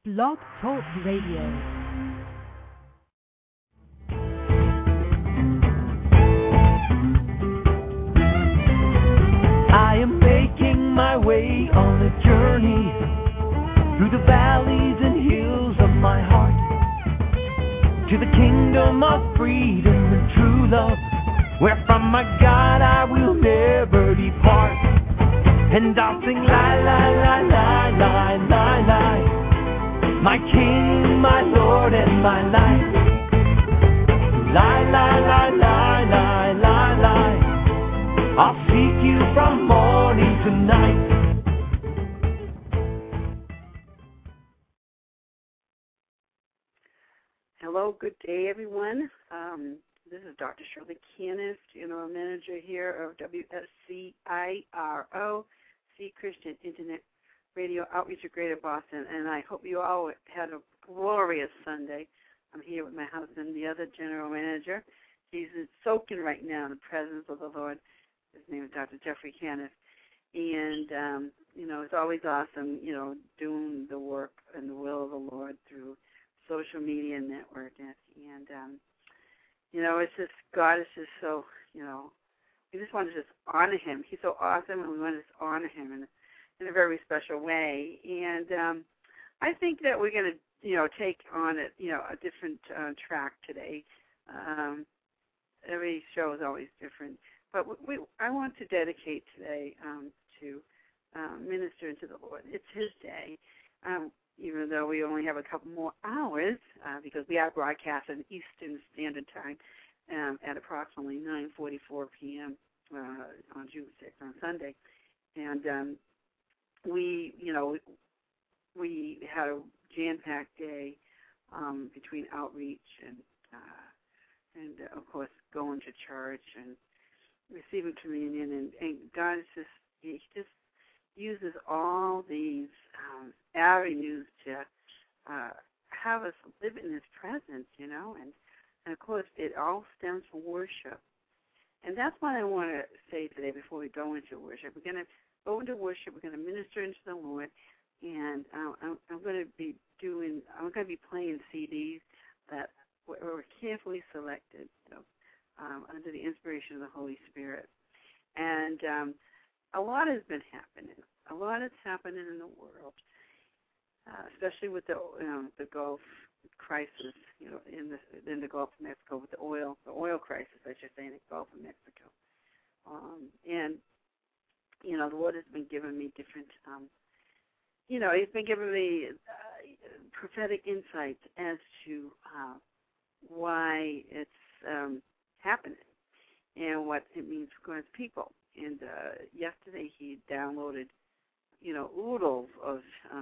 Blog Talk Radio. I am making my way on the journey through the valleys and hills of my heart to the kingdom of freedom and true love, where from my God I will never depart. And I'll sing la la la la la la la, my King, my Lord, and my life. La la la la la la la, I'll seek you from morning to night. Hello, good day, everyone. This is Dr. Shirley Canniff, General Manager here of WSCIRO, C Christian Internet Radio Outreach of Greater Boston, and I hope you all had a glorious Sunday. I'm here with my husband, the other General Manager. He's soaking right now in the presence of the Lord. His name is Dr. Jeffrey Canniff. And, it's always awesome, doing the work and the will of the Lord through social media network. And it's just, God is just so, we just want to just honor him. He's so awesome, and we want to just honor him in a very special way. And I think that we're going to, take on a different track today. Every show is always different. But I want to dedicate today to ministering to the Lord. It's his day, even though we only have a couple more hours, because we are broadcasting Eastern Standard Time at approximately 9:44 p.m. On June 6th, on Sunday. And we had a jam-packed day between outreach and of course, going to church and receiving communion. And God is he just uses all these avenues to have us live in his presence, and of course, it all stems from worship. And that's what I want to say today before we go into worship. We're going to go into worship. We're going to minister into the Lord, and I'm going to be playing CDs that were carefully selected, under the inspiration of the Holy Spirit. And a lot has been happening. A lot is happening in the world, especially with the Gulf crisis, in the Gulf of Mexico, with the oil crisis, I should say, in the Gulf of Mexico. And the Lord has been giving me different, he's been giving me prophetic insights as to why it's happening and what it means for God's people. And yesterday he downloaded, oodles of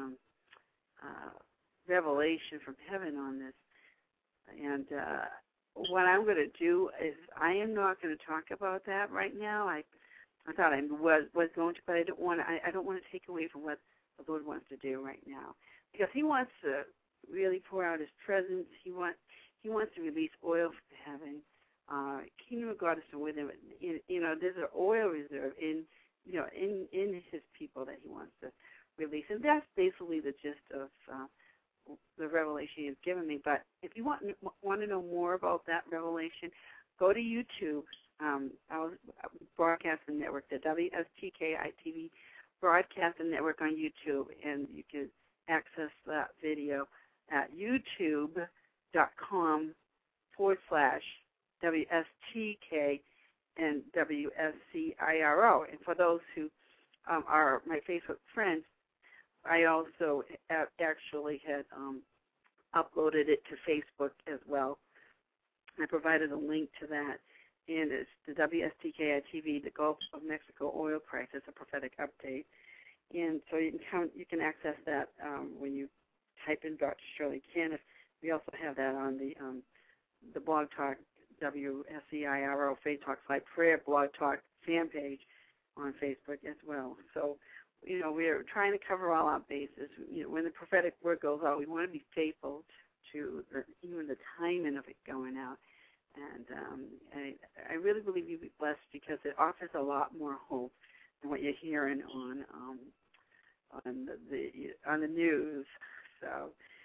revelation from heaven on this. And what I'm going to do is I am not going to talk about that right now. I thought I was going to, but I don't want to take away from what the Lord wants to do right now, because he wants to really pour out his presence. He wants to release oil from heaven. Kingdom of God is with him. There's an oil reserve in his people that he wants to release, and that's basically the gist of the revelation he has given me. But if you want to know more about that revelation, go to YouTube, our broadcasting network, the WSTKI-TV broadcasting network on YouTube, and you can access that video at youtube.com/WSTK and WSCIRO. And for those who are my Facebook friends, I also actually had uploaded it to Facebook as well. I provided a link to that, and it's the WSTKI TV, the Gulf of Mexico oil crisis, a prophetic update. And so you can access that when you type in Dr. Shirley Canniff. We also have that on the Blog Talk WSCIRO Faith Talk Live Prayer Blog Talk fan page on Facebook as well. So, we're trying to cover all our bases. When the prophetic word goes out, we want to be faithful to even the timing of it going out. And I really believe you'll be blessed, because it offers a lot more hope than what you're hearing on the news. So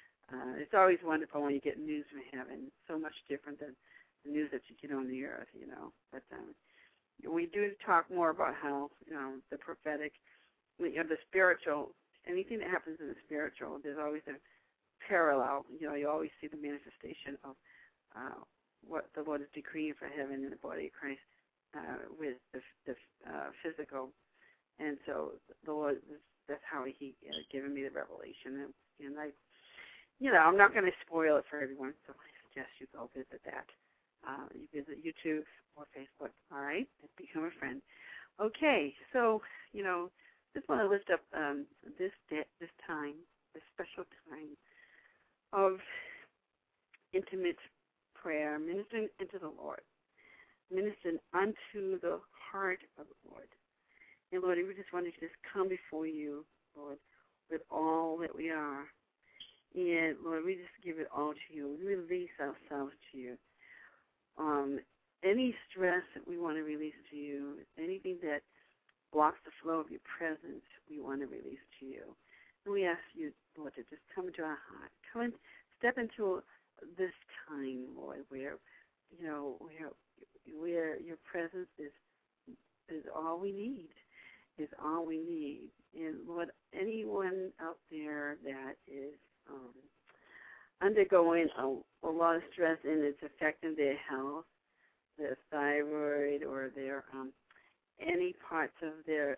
it's always wonderful when you get news from heaven. It's so much different than the news that you get on the earth, But we do talk more about how, the prophetic, the spiritual, anything that happens in the spiritual, there's always a parallel. You always see the manifestation of what the Lord is decreeing for heaven in the body of Christ with the physical. And so the Lord, that's how He given me the revelation. And I'm not going to spoil it for everyone, so I suggest you go visit that. You visit YouTube or Facebook, all right, and become a friend. Okay, so, just want to lift up this time, this special time of intimate prayer, ministering into the Lord, ministering unto the heart of the Lord. And Lord, we just want to just come before you, Lord, with all that we are. And Lord, we just give it all to you. We release ourselves to you. Any stress that we want to release to you, anything that blocks the flow of your presence, we want to release to you. And we ask you, Lord, to just come into our heart. Come and step into this time, Lord, where your presence is all we need. Is all we need. And Lord, anyone out there that is undergoing a lot of stress and it's affecting their health, their thyroid, or their any parts of their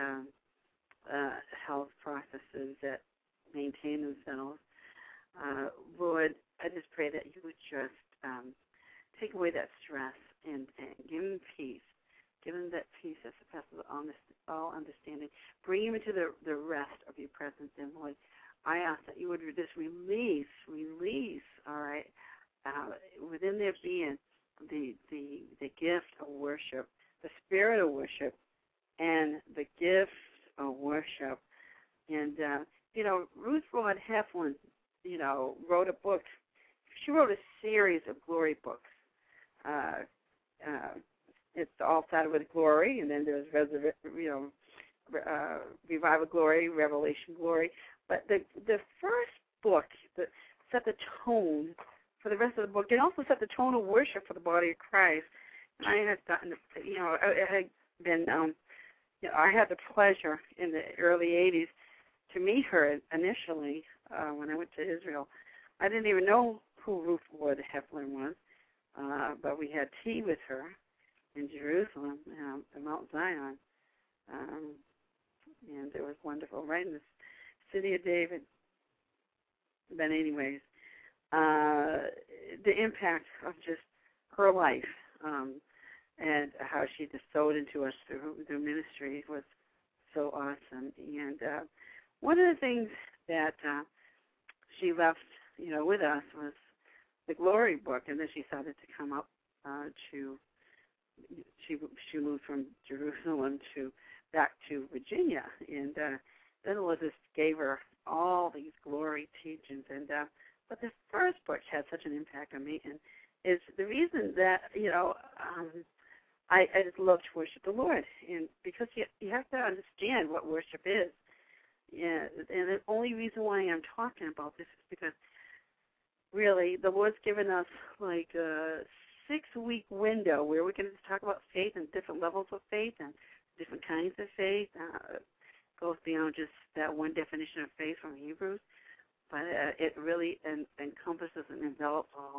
health processes that maintain themselves, Lord, I just pray that you would just take away that stress and give them peace. Give them that peace that surpasses all understanding. Bring them into the rest of your presence. And Lord, I ask that you would just release, all right, within their being the gift of worship, the spirit of worship, and the gift of worship. And, Ruth Rod Heflin, wrote a book. She wrote a series of glory books. It's all started with glory, and then there's revival glory, revelation glory. But the first book that set the tone for the rest of the book, and also set the tone of worship for the body of Christ. And I had gotten, I had the pleasure in the early '80s to meet her initially when I went to Israel. I didn't even know who Ruth Ward Heflin was, but we had tea with her in Jerusalem, at Mount Zion, and it was wonderful, right in the city of David. But anyways, the impact of just her life and how she just sowed into us through ministry was so awesome. And one of the things that she left, with us was the Glory book, and then she started to come up she moved from Jerusalem back to Virginia, and then Elizabeth gave her all these glory teachings, and but the first book had such an impact on me, and is the reason that I just love to worship the Lord, and because you have to understand what worship is, and the only reason why I'm talking about this is because really the Lord's given us like a 6-week window where we can just talk about faith and different levels of faith and different kinds of faith. Goes beyond just that one definition of faith from Hebrews, but it really encompasses and envelops a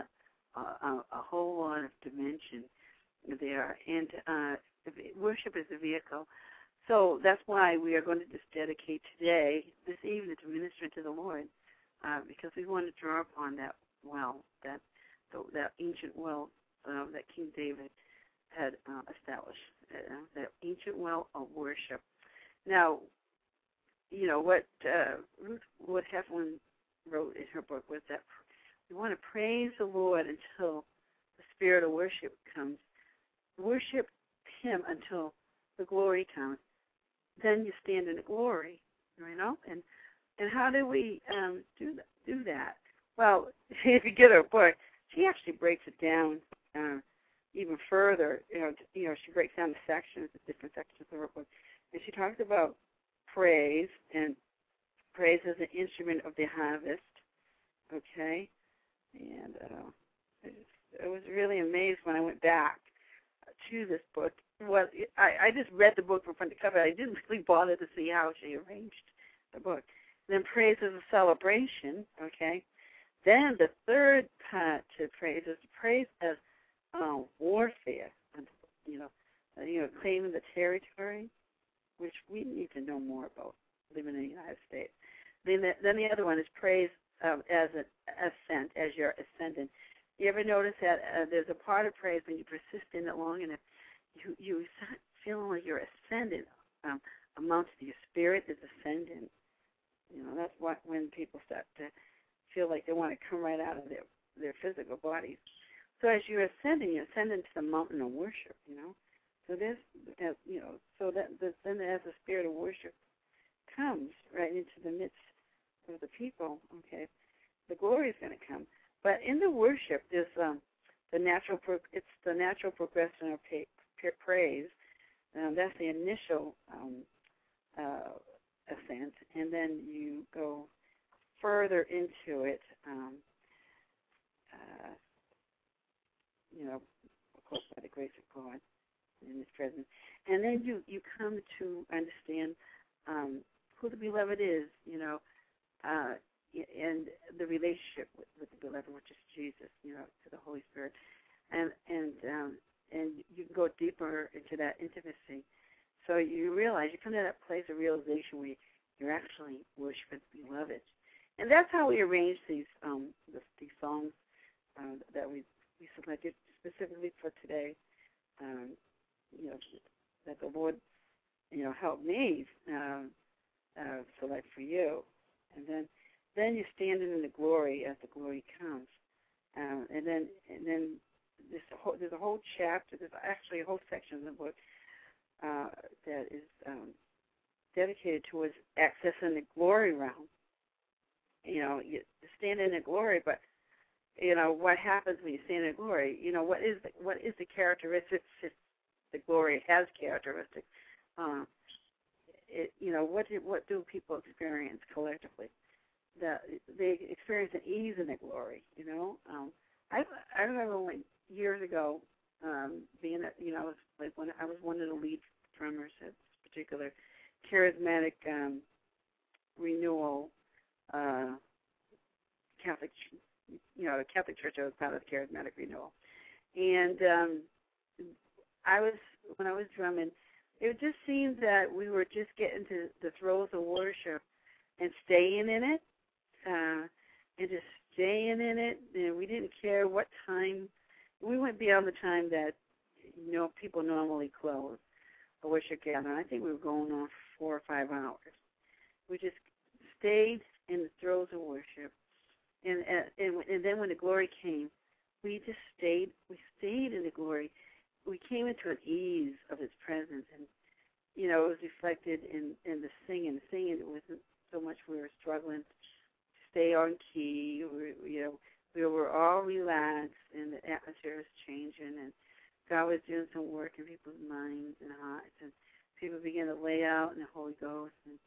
whole lot of dimension there. And worship is a vehicle. So that's why we are going to just dedicate today, this evening, to ministering to the Lord, because we want to draw upon that well, that ancient well that King David had established, that ancient well of worship. Now, what Ruth Wood Heflin wrote in her book was that we want to praise the Lord until the spirit of worship comes. Worship Him until the glory comes. Then you stand in the glory, And how do we do that? Well, if you get her book, she actually breaks it down even further. She breaks down the sections, the different sections of her book, and she talks about praise, and praise as an instrument of the harvest. okay? And I was really amazed when I went back to this book. Well, I just read the book from front to cover. I didn't really bother to see how she arranged the book. Then praise is a celebration, okay? Then the third part to praise is praise as warfare, claiming the territory, which we need to know more about living in the United States. Then the other one is praise as an ascent, as you're ascending. You ever notice that there's a part of praise when you persist in it long enough, you start feeling like you're ascending amongst your spirit is ascending. That's when people start to feel like they want to come right out of their physical bodies. So as you're ascending to the mountain of worship, So then as the spirit of worship comes right into the midst of the people, okay, the glory is going to come. But in the worship, there's the natural progression of praise. That's the initial ascent, and then you go further into it. Of course, by the grace of God in His presence, and then you come to understand who the beloved is, and the relationship with the beloved, which is Jesus, to the Holy Spirit, and you can go deeper into that intimacy. So you realize, you come to that place of realization where you're actually worshiping the beloved, and that's how we arrange these songs that we selected specifically for today. That the Lord, helped me select for you, and then you're standing in the glory as the glory comes, and then there's a whole chapter. There's actually a whole section of the book that is dedicated towards accessing the glory realm. You stand in the glory, but what happens when you stand in the glory? What is the characteristics? The glory has characteristics. What do people experience collectively? They experience an ease in the glory. I remember years ago being at, when I was one of the lead drummers at this particular charismatic renewal Catholic, the Catholic Church. I was part of the charismatic renewal, and when I was drumming, it just seemed that we were just getting to the throes of worship and staying in it, and just staying in it. And we didn't care what time. We went beyond the time that people normally close a worship gathering. I think we were going on 4 or 5 hours. We just stayed in the throes of worship, and then when the glory came, we just stayed. We stayed in the glory. We came into an ease of His presence, and it was reflected in the singing. The singing, it wasn't so much we were struggling to stay on key. We were all relaxed, and the atmosphere was changing, and God was doing some work in people's minds and hearts, and people began to lay out in the Holy Ghost, and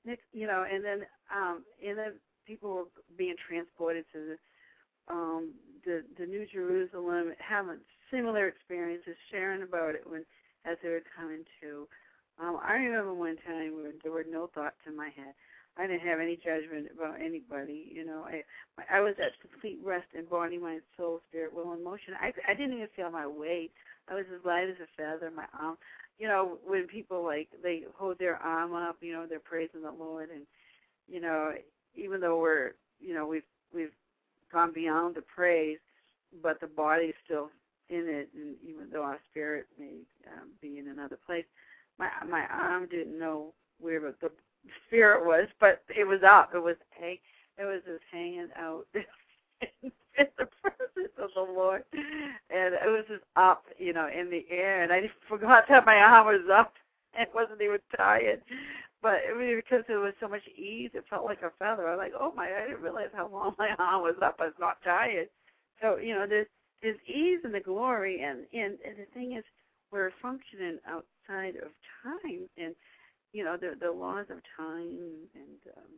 then people were being transported to the New Jerusalem, having similar experiences, sharing about it as they were coming to. I remember one time where there were no thoughts in my head. I didn't have any judgment about anybody. I was at complete rest in body, mind, soul, spirit, will, and motion. I didn't even feel my weight. I was as light as a feather. My arm, when people they hold their arm up, they're praising the Lord, and even though we've gone beyond the praise, but the body's still in it, and even though our spirit may be in another place, my arm didn't know where the spirit was, but it was up. It was just hanging out in the presence of the Lord, and it was just up, in the air, and I forgot that my arm was up and wasn't even tired. But because there was so much ease, it felt like a feather. I was like, oh I didn't realize how long my arm was up. I was not tired. So, there's ease in the glory, and the thing is, we're functioning outside of time, and, the laws of time, and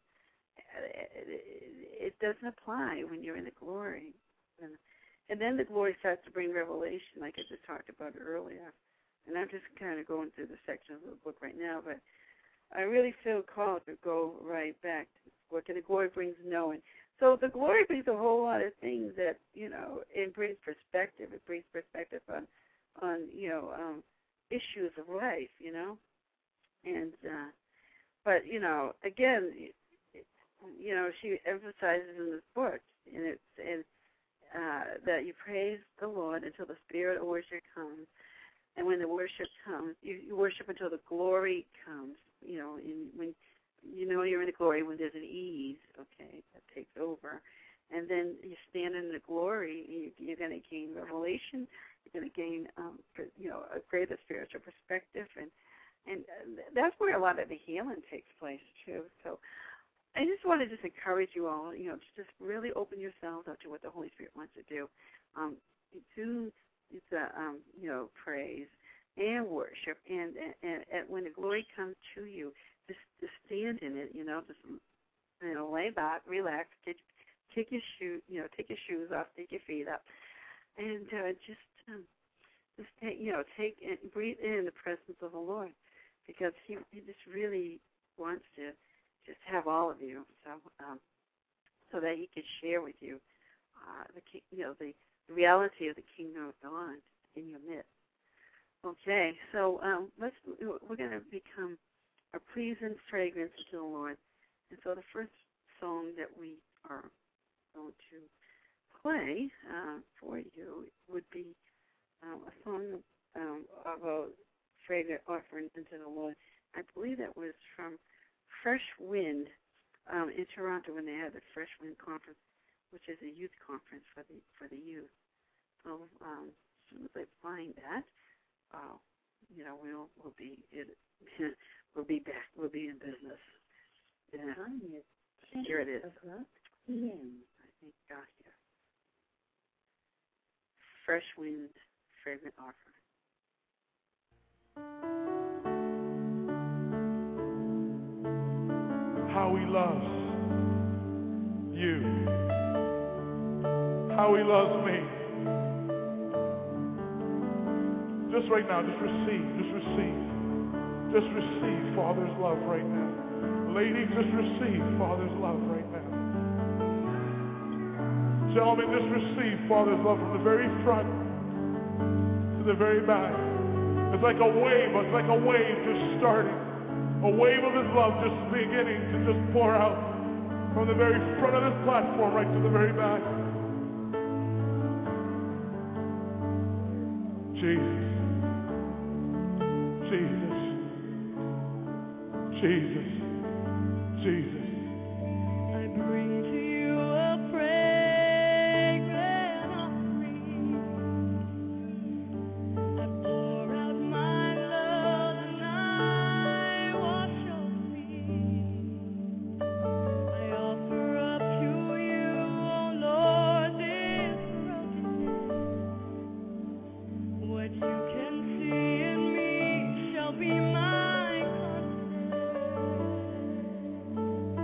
it doesn't apply when you're in the glory. And then the glory starts to bring revelation, like I just talked about earlier. And I'm just kind of going through the section of the book right now, but I really feel called to go right back to the book. And the glory brings knowing. So the glory brings a whole lot of things that, it brings perspective. It brings perspective on issues of life, And, but, again, she emphasizes in this book, and that you praise the Lord until the spirit of worship comes. And when the worship comes, you worship until the glory comes, when you're in the glory, when there's an ease, okay, that takes over. And then you stand in the glory, you're going to gain revelation, you're going to gain, a greater spiritual perspective, and that's where a lot of the healing takes place, too. So I just want to encourage you all, to just really open yourselves up to what the Holy Spirit wants to do. Praise and worship, and when the glory comes to you, just stand in it, lay back, relax, take your shoes off, take your feet up, and just take and breathe in the presence of the Lord, because He just really wants to just have all of you, so that He can share with you the reality of the kingdom of God in your midst. Okay, so we're going to become a pleasing fragrance to the Lord. And so the first song that we are going to play for you would be a song of a fragrant offering unto the Lord. I believe that was from Fresh Wind in Toronto when they had the Fresh Wind Conference, which is a youth conference for the youth. So as soon as I find that, we'll be back. We'll be in business. Yeah. Here it is. I think got here. Fresh Wind, fragrant offering. How He loves you. How He loves me. Just right now, just receive Father's love right now. Ladies, just receive Father's love right now. Gentlemen, just receive Father's love from the very front to the very back. It's like a wave just starting. A wave of His love just beginning to just pour out from the very front of this platform right to the very back. Jesus. I bring to you a fragrant offering. I pour out my love and I wash your feet. I offer up to you, oh Lord, this brokenness. What you can see in me shall be my confidence.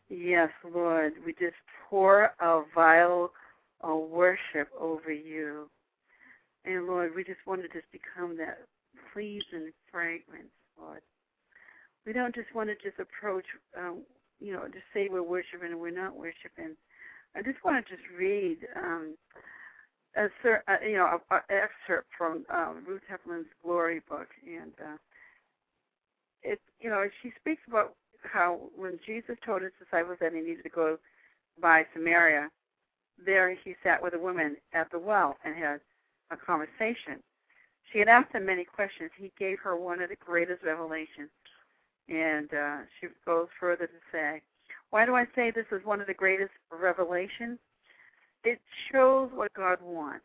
Yes, Lord. We just pour our vial of worship over you. And, Lord, we just want to just become that pleasing fragrance, Lord. We don't just want to just approach, just say we're worshiping and we're not worshiping. I just want to just read an excerpt from Ruth Heflin's Glory book. And she speaks about how when Jesus told his disciples that he needed to go by Samaria, there he sat with a woman at the well and had a conversation. She had asked him many questions. He gave her one of the greatest revelations. And she goes further to say, why do I say this is one of the greatest revelations? It shows what God wants.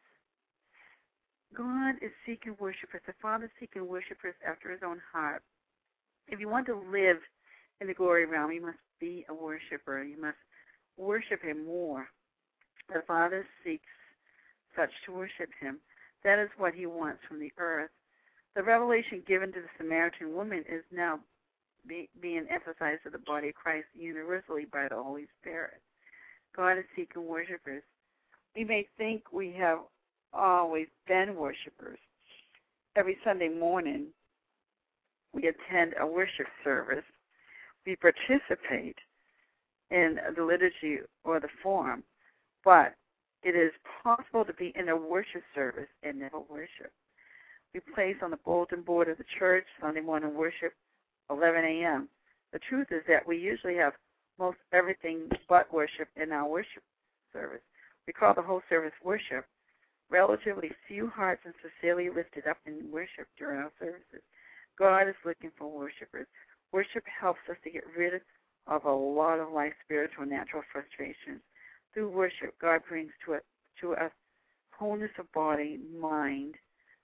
God is seeking worshipers. The Father is seeking worshipers after his own heart. If you want to live in the glory realm, you must be a worshiper. You must worship him more. The Father seeks such to worship him. That is what he wants from the earth. The revelation given to the Samaritan woman is now being emphasized to the body of Christ universally by the Holy Spirit. God is seeking worshipers. We may think we have always been worshipers. Every Sunday morning, we attend a worship service. We participate in the liturgy or the form, but it is possible to be in a worship service and never worship. We place on the bulletin board of the church Sunday morning worship, 11 a.m. The truth is that we usually have most everything but worship in our worship service. We call the whole service worship. Relatively few hearts are sincerely lifted up in worship during our services. God is looking for worshipers. Worship helps us to get rid of a lot of life's spiritual and natural frustrations. Through worship, God brings to us wholeness of body, mind,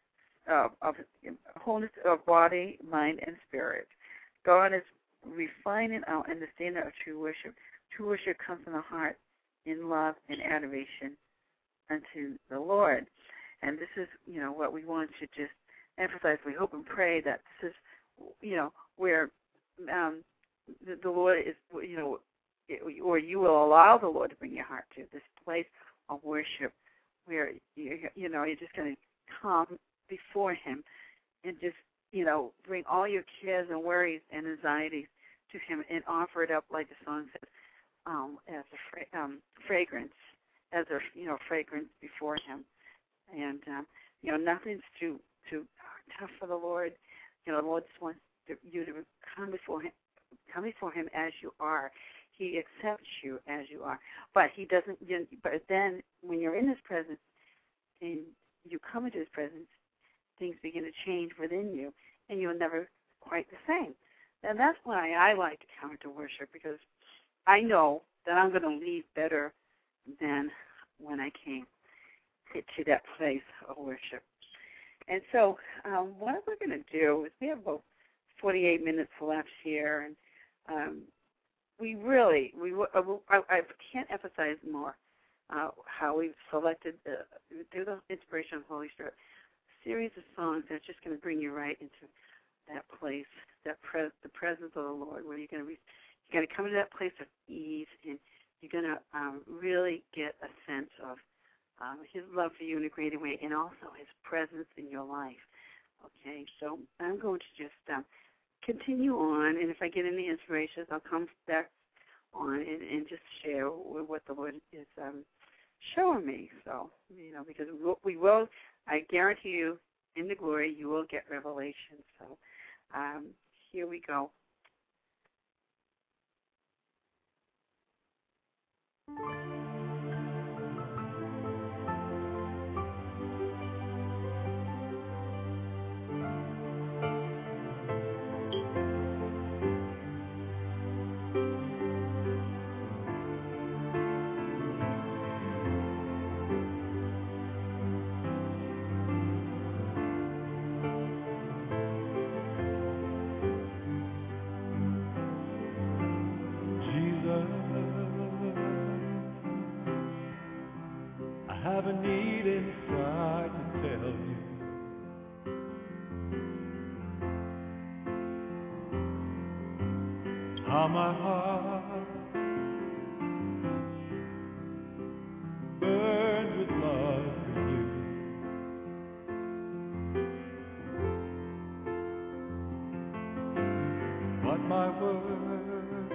wholeness of body, mind, and spirit. God is refining our understanding of true worship. True worship comes from the heart in love and adoration unto the Lord. And this is, what we want to just emphasize. We hope and pray that this is, where the Lord is, or you will allow the Lord to bring your heart to this place of worship where, you're just going to come before him and just, bring all your cares and worries and anxieties to him and offer it up, like the song says, as a fragrance, fragrance before him. And, nothing's too tough for the Lord. The Lord just wants you to come before him as you are. He accepts you as you are. But he doesn't, but then when you're in his presence and you come into his presence, things begin to change within you, and you're never quite the same. And that's why I like to come into worship, because I know that I'm going to leave better than when I came to that place of worship. And so what we're going to do is we have about 48 minutes left here, and I can't emphasize more how we've selected, through the inspiration of the Holy Spirit, series of songs that's just going to bring you right into that place, the presence of the Lord, where you're going to come into that place of ease, and you're going to really get a sense of his love for you in a greater way, and also his presence in your life. Okay, so I'm going to just continue on, and if I get any inspirations, I'll come back on and just share what the Lord is showing me. So, because we will, I guarantee you, in the glory, you will get revelation. So, here we go. I have a need inside to tell you. How my heart my word.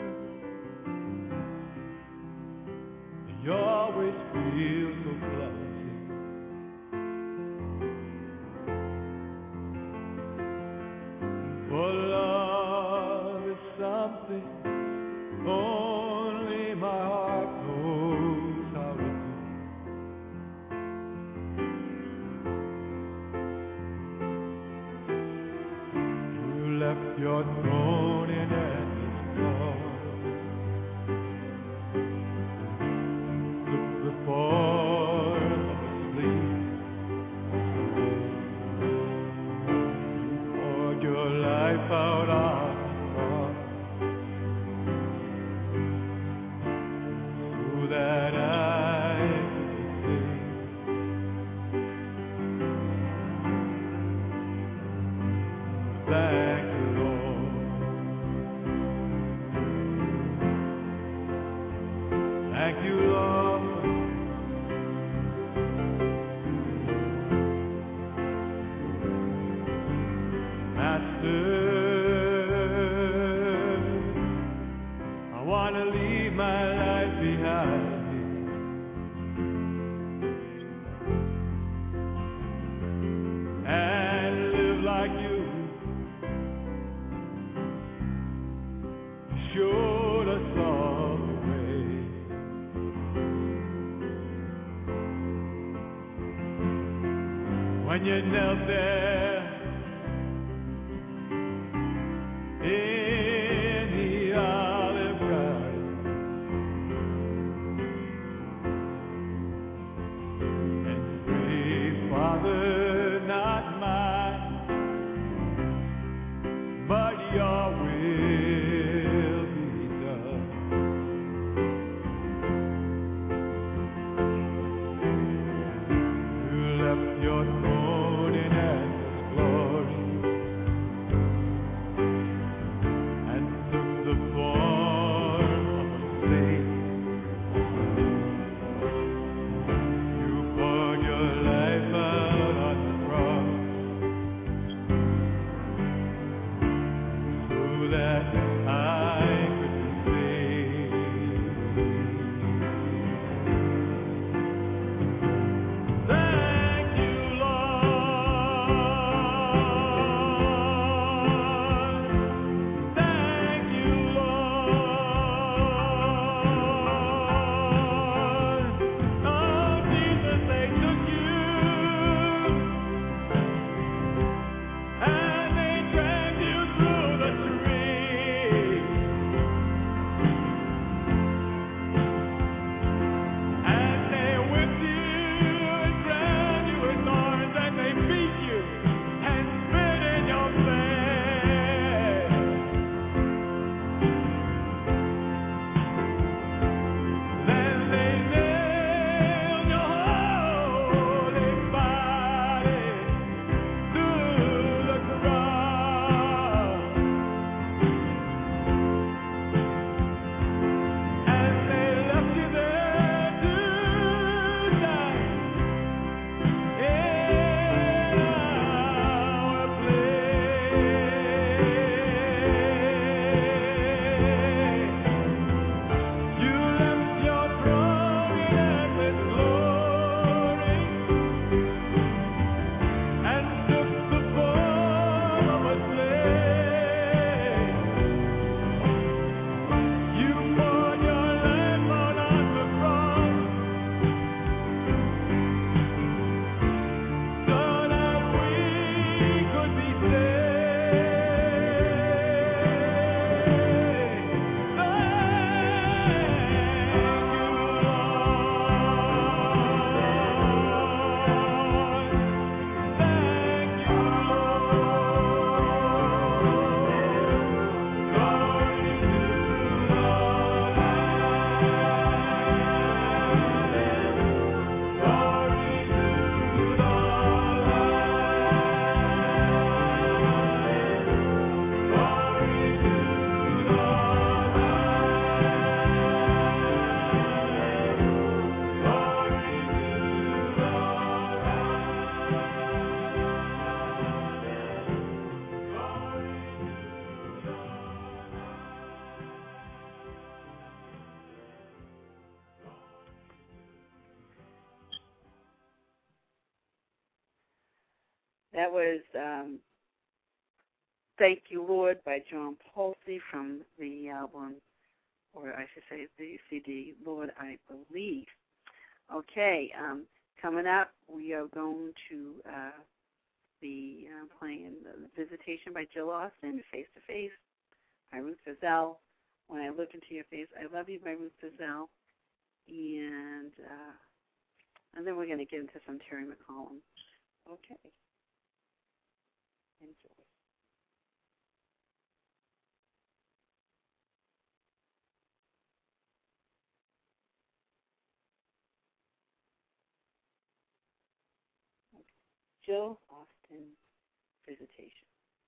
You always feel so close. For love is something only my heart knows how to do. You left your throne in endless glory, took the form of a slave. You poured your life out on the cross so that I could be saved. Thank you, Lord. Thank you, Lord. Master, I want to leave my life behind me and live like you. You showed us all the way. When you knelt there in the olive garden and prayed, Father, not mine, but your will be done. You left your throne in endless glory and took the form of a slave. You poured your life out on the cross so that I could be saved. Thank you, Lord. Thank you, Lord. Oh, Jesus, they took you and they dragged you through the street. That was Thank You, Lord by John Palsy from the album, or I should say the CD, Lord, I Believe. Okay, coming up, we are going to be playing Visitation by Jill Austin, Face to Face by Ruth Fazell. When I Look Into Your Face, I Love You by Ruth Fazell. And then we're going to get into some Terry McCollum. Okay. Enjoy. Jill Austin, Visitation.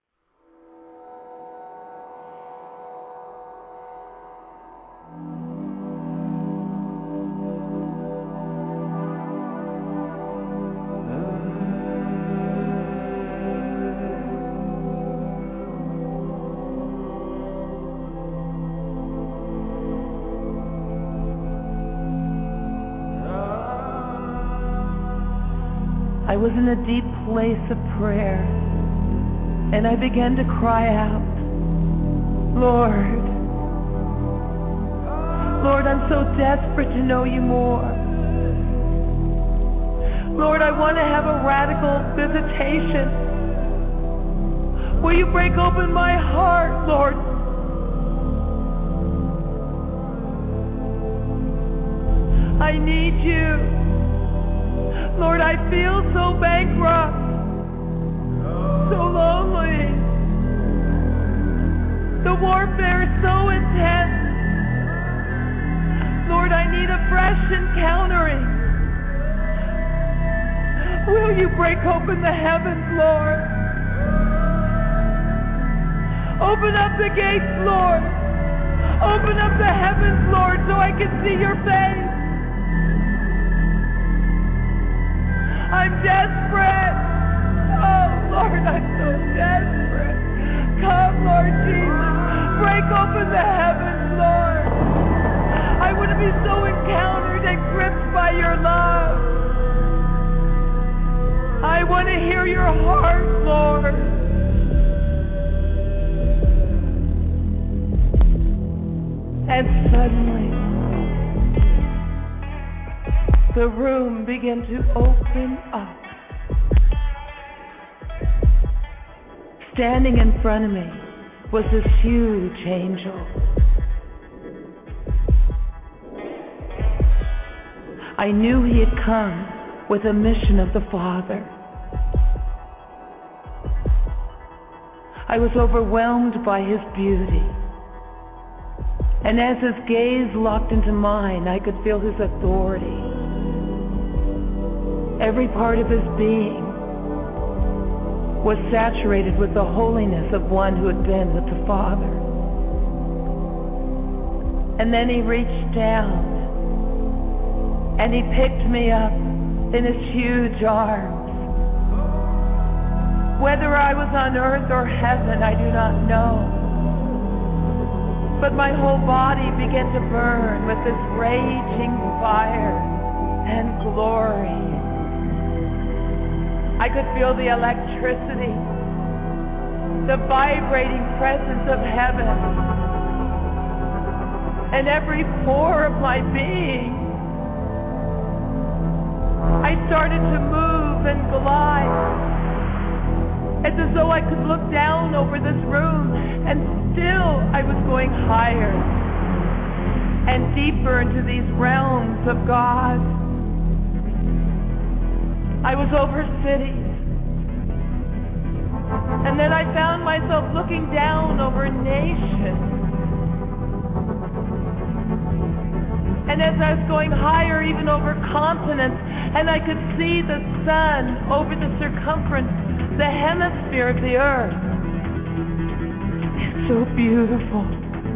I was in a deep place of prayer, and I began to cry out, Lord, I'm so desperate to know you more. Lord, I want to have a radical visitation. Will you break open my heart, Lord? I need you. Lord, I feel so bankrupt, so lonely. The warfare is so intense. Lord, I need a fresh encountering. Will you break open the heavens, Lord? Open up the gates, Lord. Open up the heavens, Lord, so I can see your face. I'm desperate. Oh, Lord, I'm so desperate. Come, Lord Jesus. Break open the heavens, Lord. I want to be so encountered and gripped by your love. I want to hear your heart, Lord. And suddenly, the room began to open up. Standing in front of me was this huge angel. I knew he had come with a mission of the Father. I was overwhelmed by his beauty. And as his gaze locked into mine, I could feel his authority. Every part of his being was saturated with the holiness of one who had been with the Father. And then he reached down and he picked me up in his huge arms. Whether I was on earth or heaven, I do not know. But my whole body began to burn with this raging fire and glory. I could feel the electricity, the vibrating presence of heaven, and every pore of my being. I started to move and glide, as though I could look down over this room, and still I was going higher and deeper into these realms of God. I was over cities, and then I found myself looking down over nations. And as I was going higher, even over continents, and I could see the sun over the circumference, the hemisphere of the earth. It's so beautiful.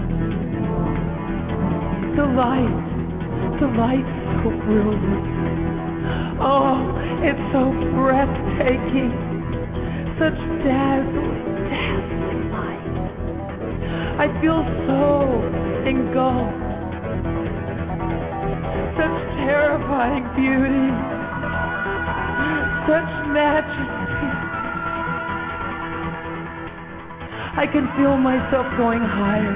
The light is so brilliant. Oh, it's so breathtaking. Such dazzling light. I feel so engulfed. Such terrifying beauty. Such majesty. I can feel myself going higher.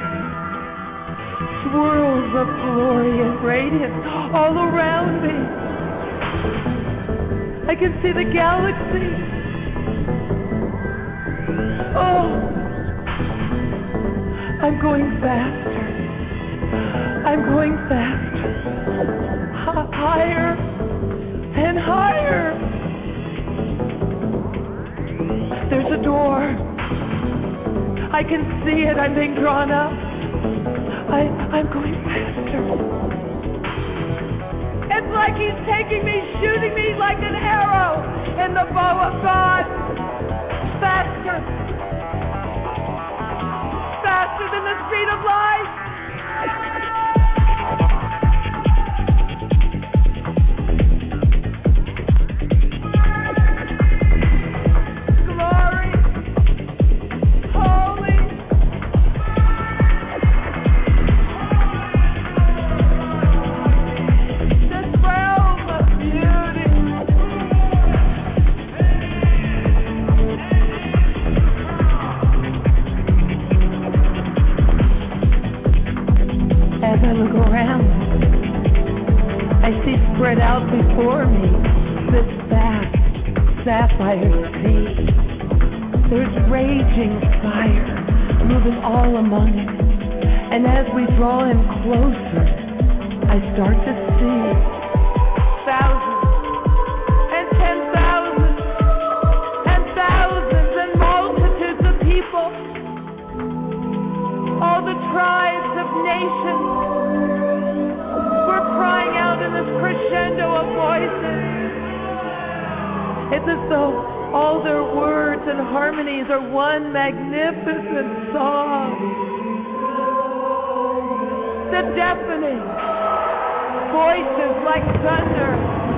Swirls of glory and radiance all around me. I can see the galaxy. Oh, I'm going faster. I'm going faster. Higher and higher. There's a door. I can see it. I'm being drawn up. I'm going faster. It's like he's taking me, shooting me like an arrow in the bow of God. Faster. Faster than the speed of light. Spread out before me this vast sapphire sea. There's raging fire moving all among it. And as we draw in closer, I start to see thousands and 10,000s and thousands and multitudes of people. All the tribes of nations. We're crying out in this crescendo of voices. It's as though all their words and harmonies are one magnificent song. The deafening voices like thunder.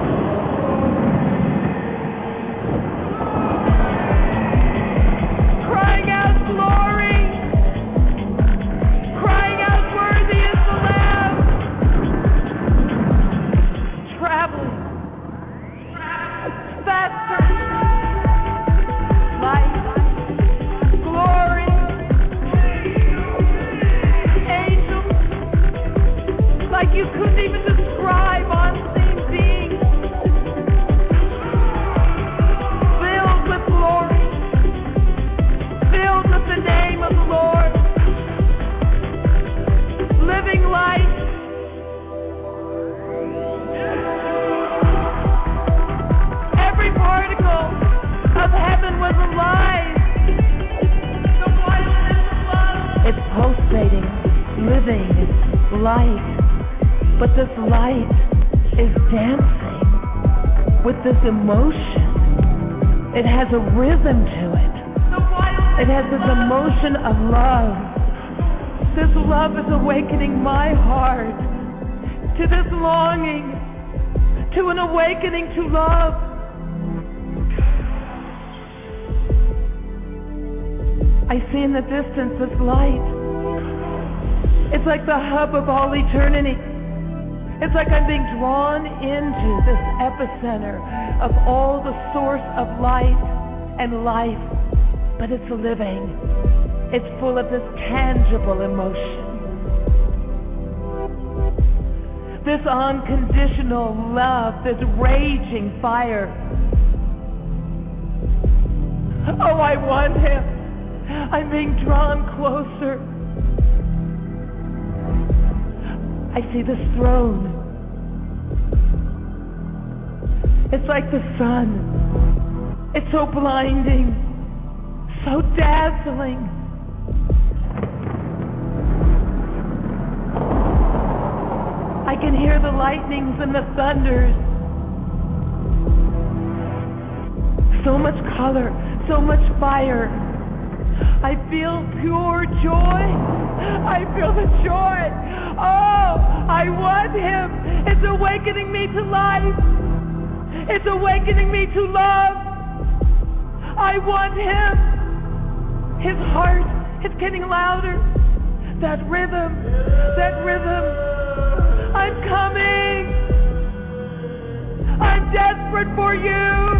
Crying out glory. Crying out worthy is the Lamb. Traveling faster, light, glory, angels, like you couldn't even describe unseen beings, filled with glory, filled with the name of the Lord, living light. Particle of heaven was alive. The violet is love. It's pulsating, living, it's light. But this light is dancing with this emotion. It has a rhythm to it. It has this emotion of love. This love is awakening my heart to this longing, to an awakening to love. I see in the distance this light. It's like the hub of all eternity. It's like I'm being drawn into this epicenter of all the source of light and life. But it's living. It's full of this tangible emotion. This unconditional love, this raging fire. Oh, I want him. I'm being drawn closer. I see this throne. It's like the sun. It's so blinding, so dazzling. I can hear the lightnings and the thunders. So much color, so much fire. I feel pure joy. I feel the joy. Oh, I want him. It's awakening me to life. It's awakening me to love. I want him. His heart is getting louder. That rhythm, that rhythm. I'm coming. I'm desperate for you.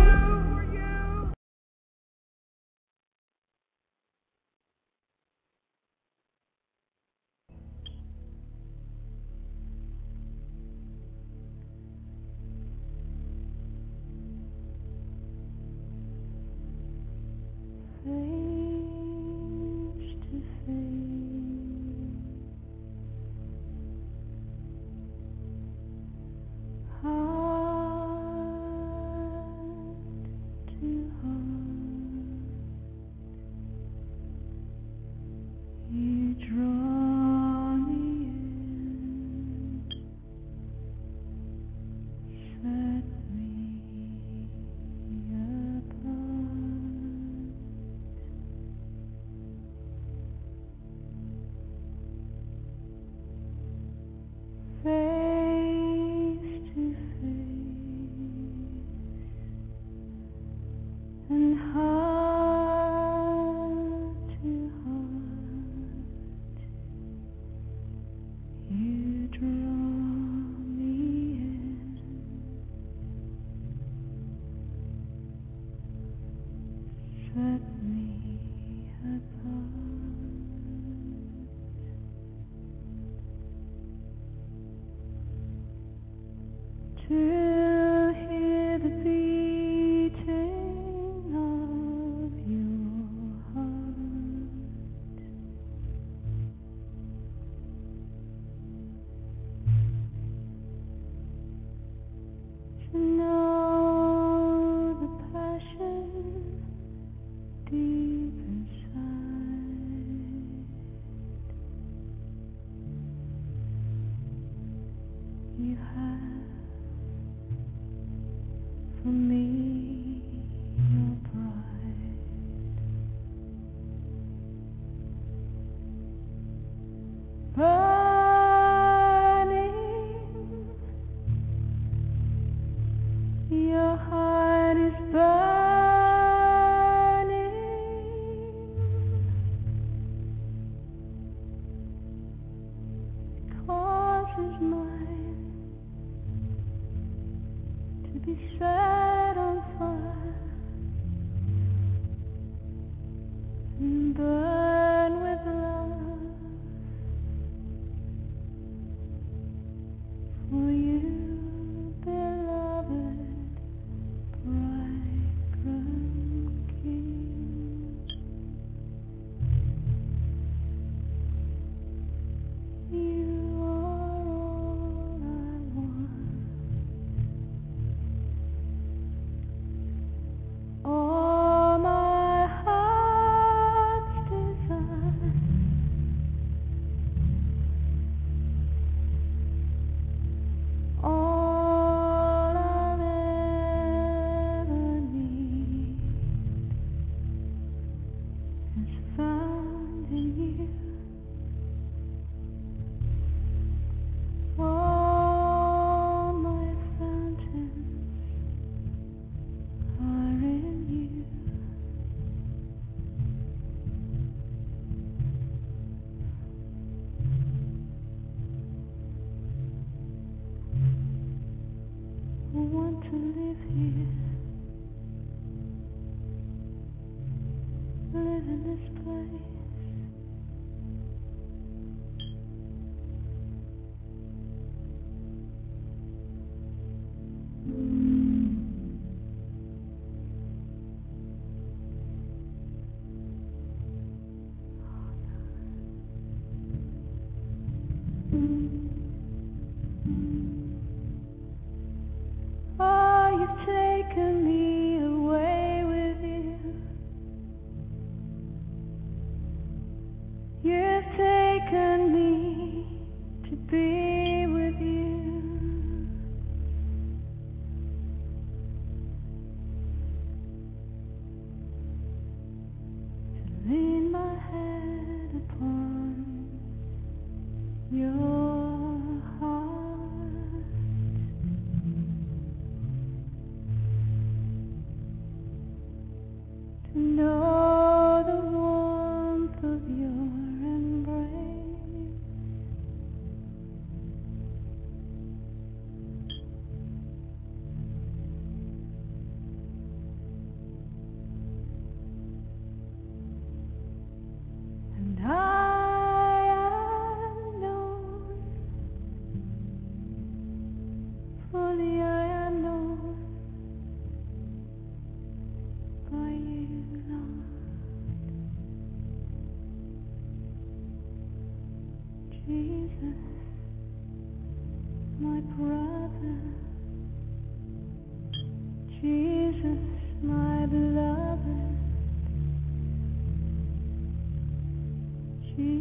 Jesus.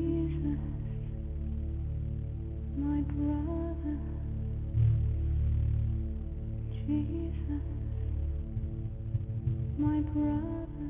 my brother, Jesus, my brother.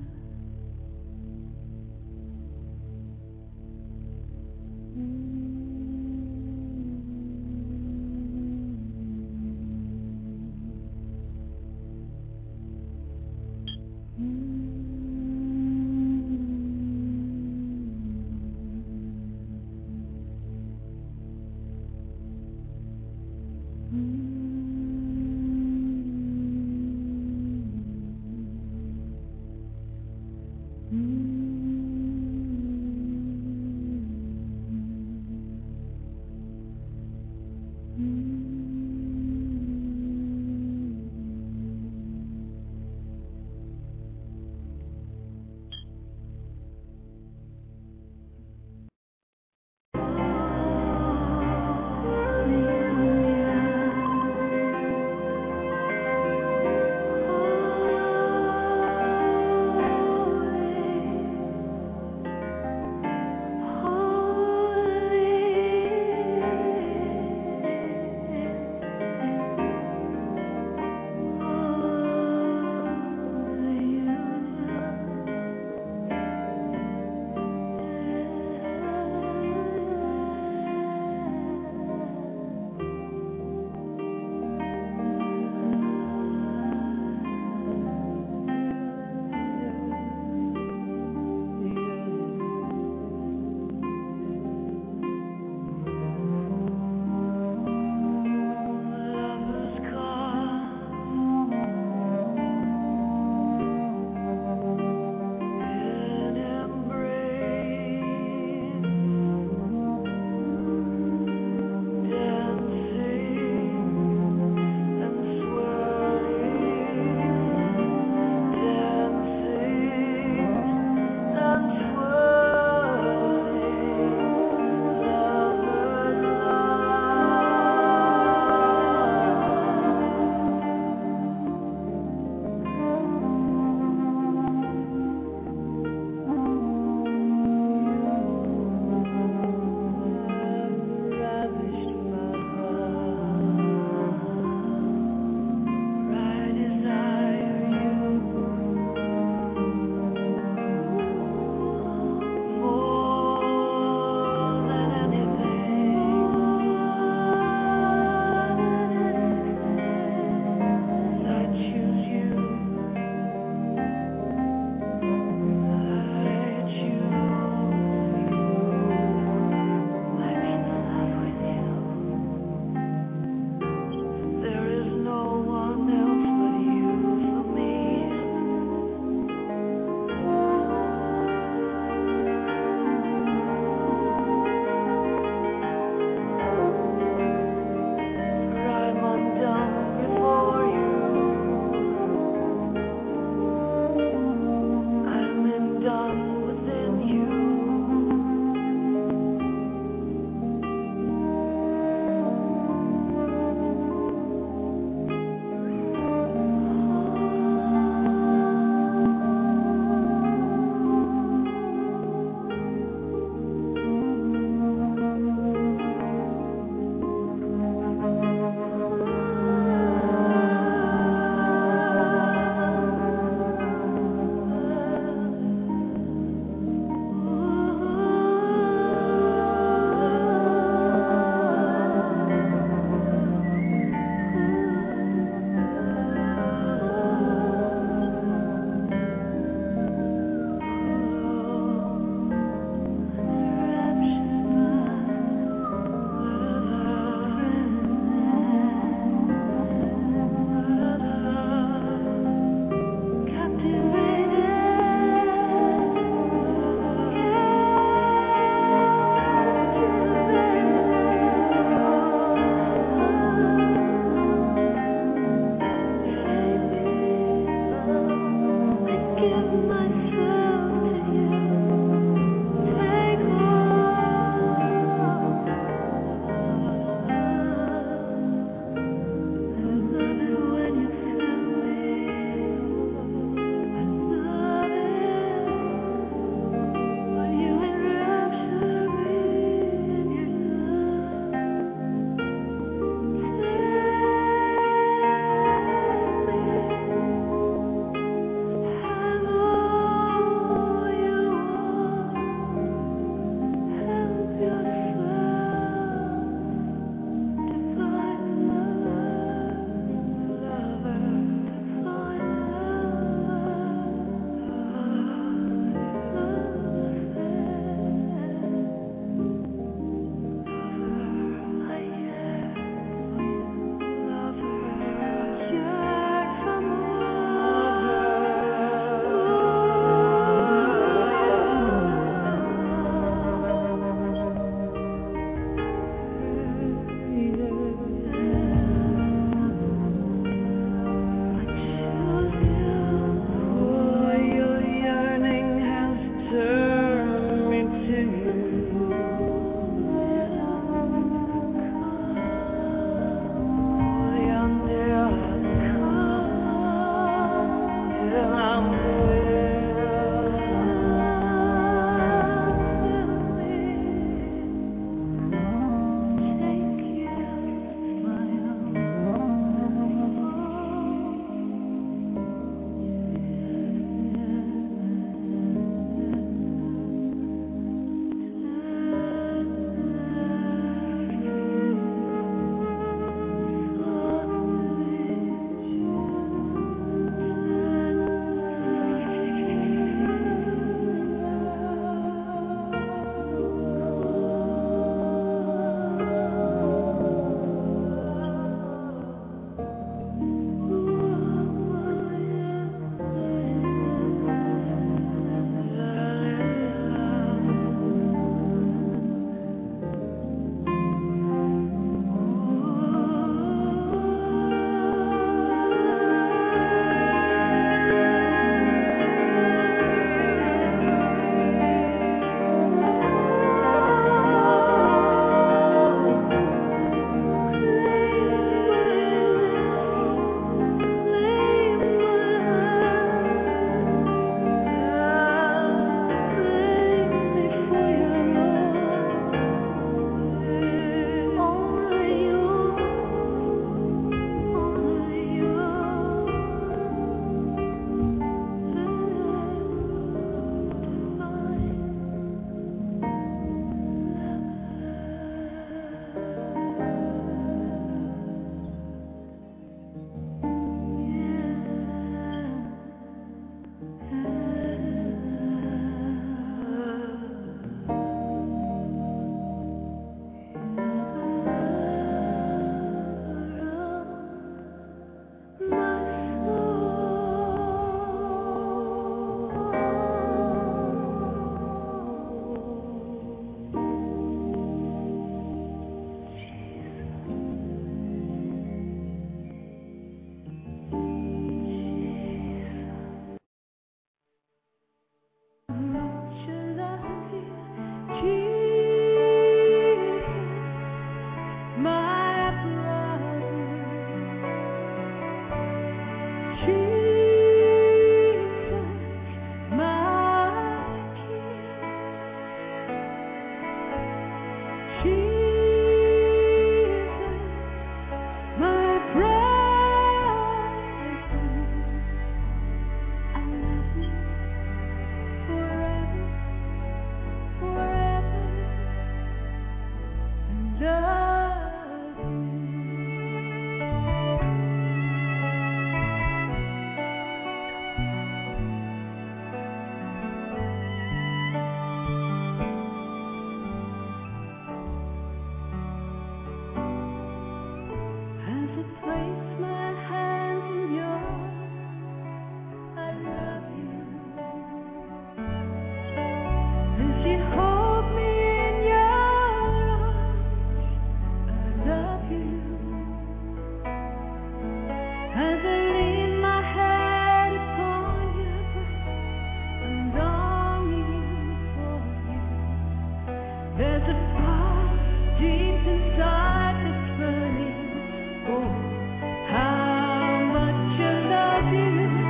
There's a fire deep inside that's burning. Oh, how much I love you,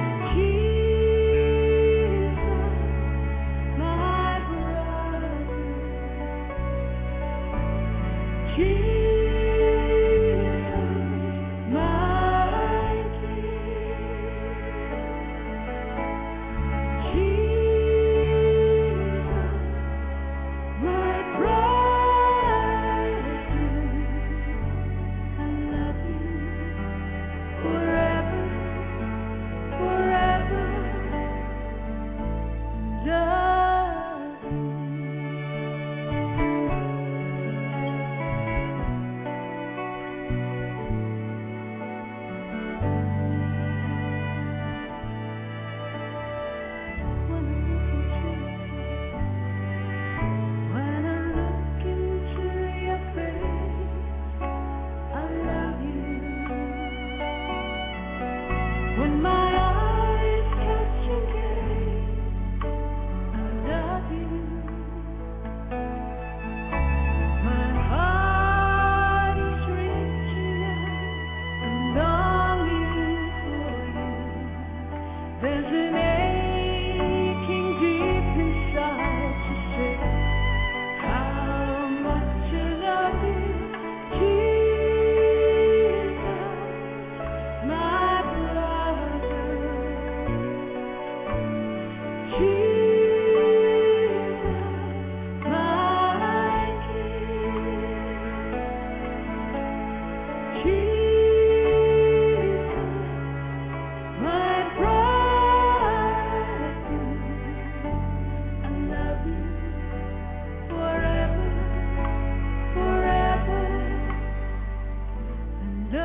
Jesus, my brother. Jesus, my King. Jesus, my brother. I love you forever, forever. When I look into your face, I love you. When my eyes catch your gaze, I love you. My heart is reaching out and longing for you. There's an aching deep inside to say how much I love you, Jesus, my brother. Jesus, my King. Jesus, my brother. I love you forever, forever, and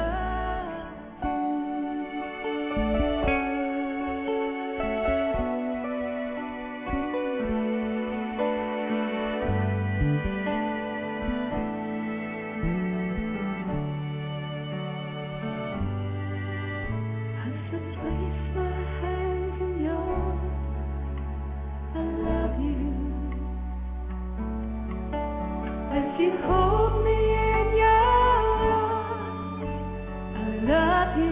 as I place my hands in yours, I love you. As you hold me in your arms, I love you.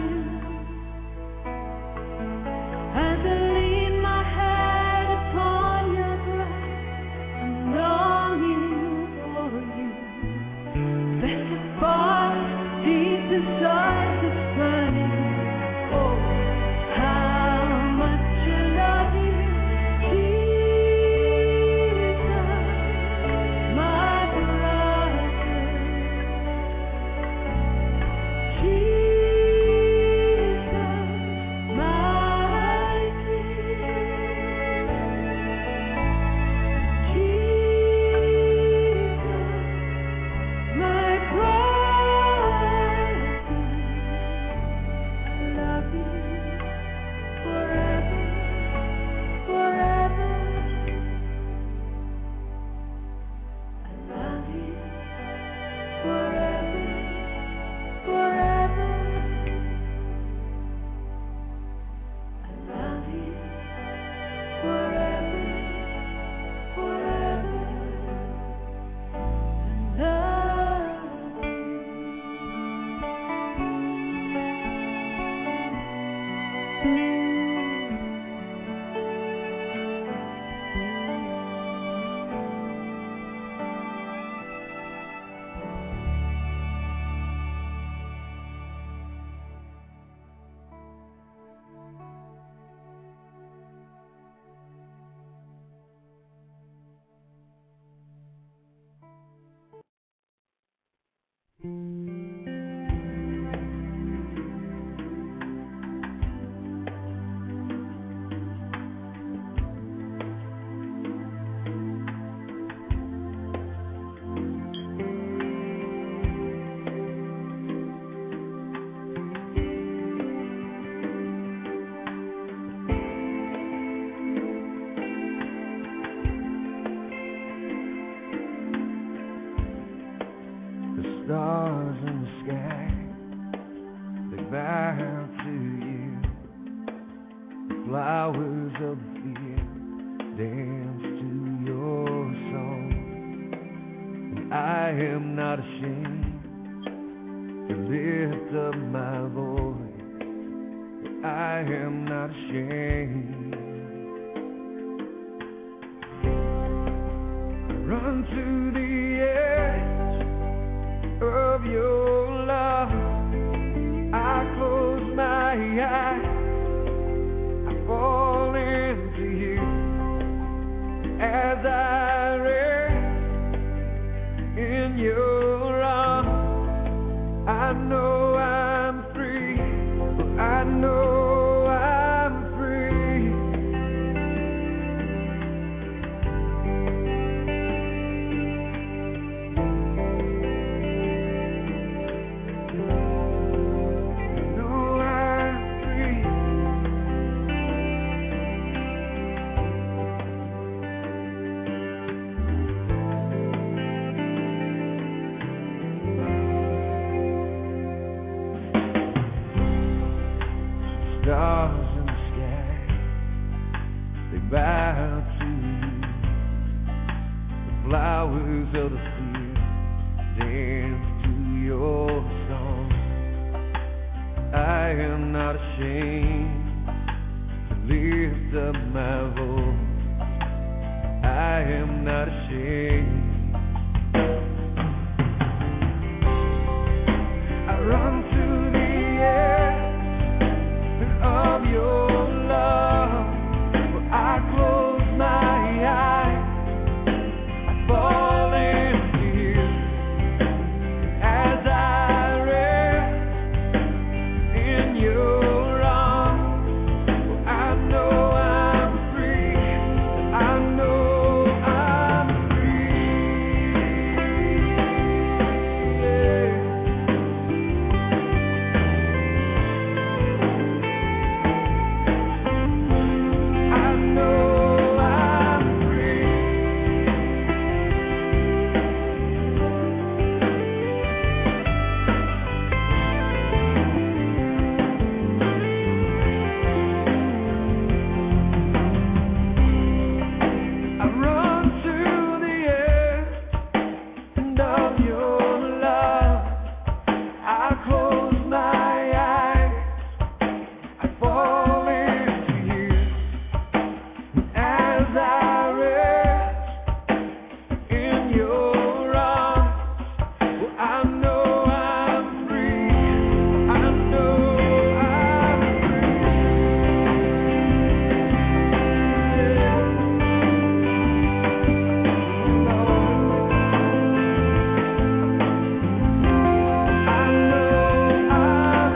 As I lean my head upon your breast, I'm longing for you. There's a fire deep inside that's burning. Oh, how much I love you, Jesus, my brother. Jesus, my King. Jesus, my brother. I love you forever, forever. I love you forever, forever. I love you forever, forever. I love you. The stars in the sky, they bow to you. The flowers of the field dance to your song. I am not ashamed to lift up my voice. I am not ashamed. I run to the edge of your love. I close my eyes. I fall into you as I rest in your arms. I know I'm free. I know I'm free. I know I'm free. Stars in the sky, they bow to you. The flowers of the field dance to your song. I am not ashamed to lift up my voice. I am not ashamed. I run to the edge of your love, where I close my eyes, I fall into you as I rest in your arms. I know I'm free. I know I'm free. Yeah. I know I'm free. I run to the edge of your love. I close my eyes. I fall into you as I rest in your arms. Well, I know I'm free. I know I'm free. I know I'm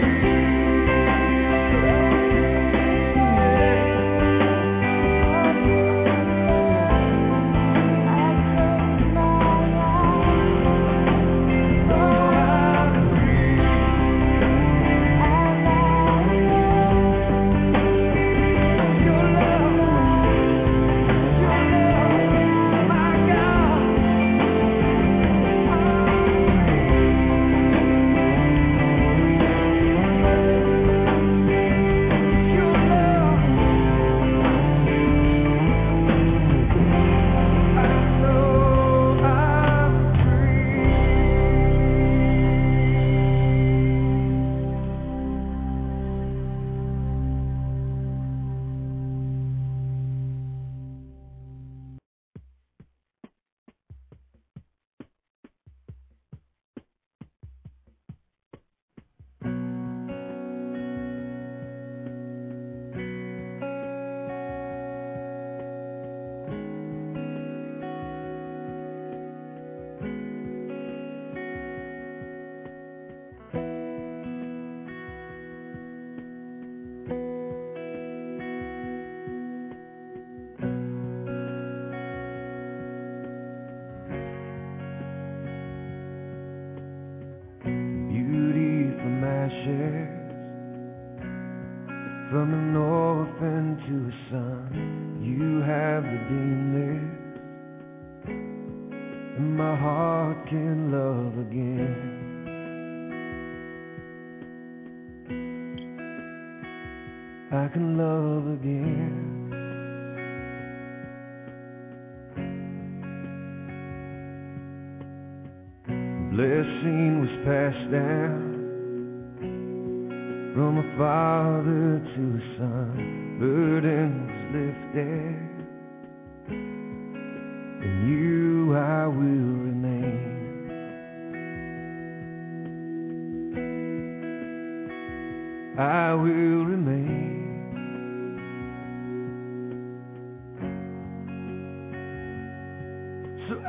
Beauty from ashes, from the north and to the sun, you have redeemed me, and my heart can love again. I can love again. blessing was passed down from a father to a son. Burden was lifted. In you I will remain. I will remain. So I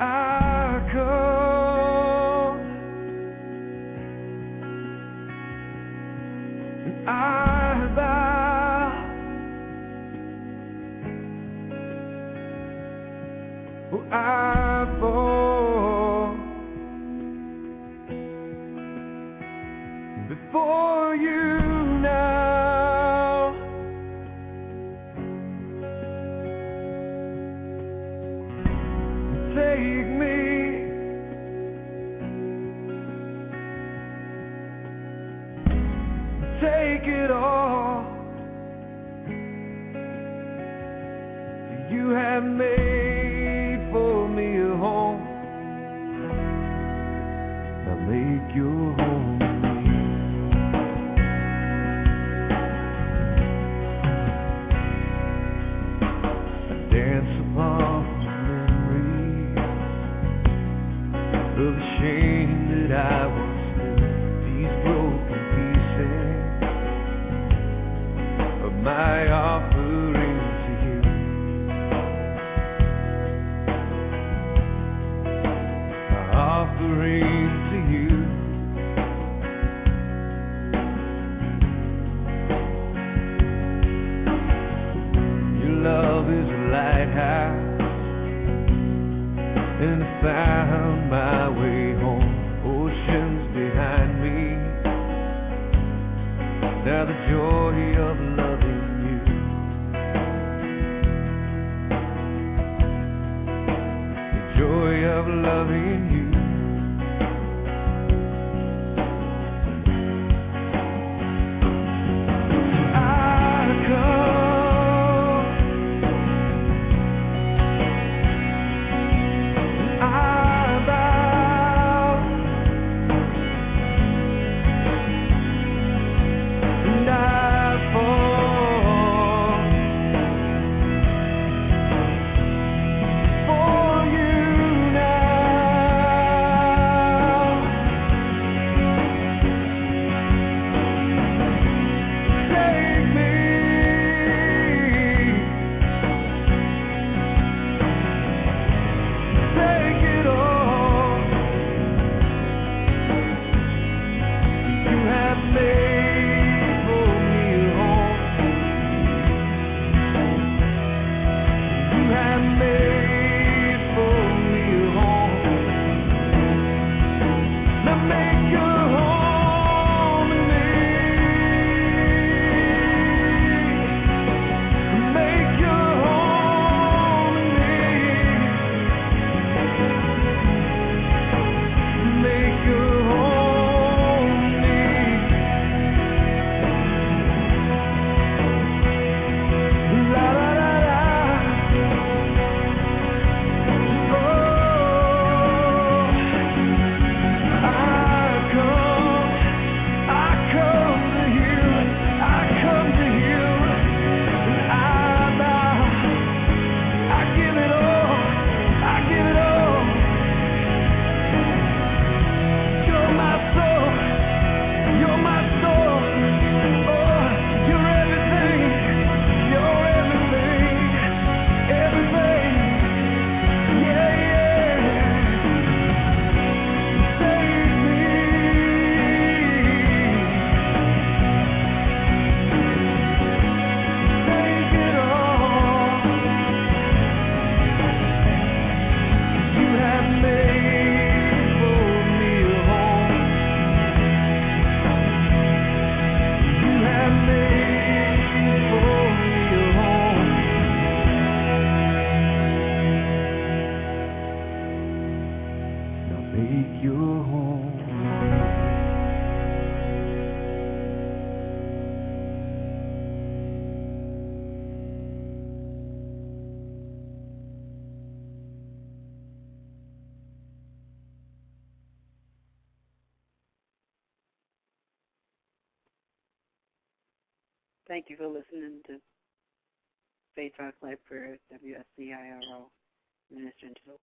come and I bow. Oh, I fall before you now. Take me, take it all. You have made for me a home. Now make your home in me. I dance upon the memories of the shame that I once knew. These broken pieces of my offering to you. My offering to you. Your love is a lighthouse, and I found my way home. Oceans behind me. Now the joy of loving you. The joy of loving you. I come, I bow, and I fall for you now. Take me, take it all. You have made for me a home. You have made for me a home. Now make your home in me. Make your home in me. Make your home in me. La la la la. Oh, I come to you. I come to you. And I bow. I give it all. I give it all. You're my soul. You're my soul. Oh, you're everything. You're everything. Everything. Yeah, yeah. Take me. Take it all. You have made for me a home. You have made for me a home. Now make your home. Thank you for listening to Faith Talk Life Prayer, WSCIRO, ministering to the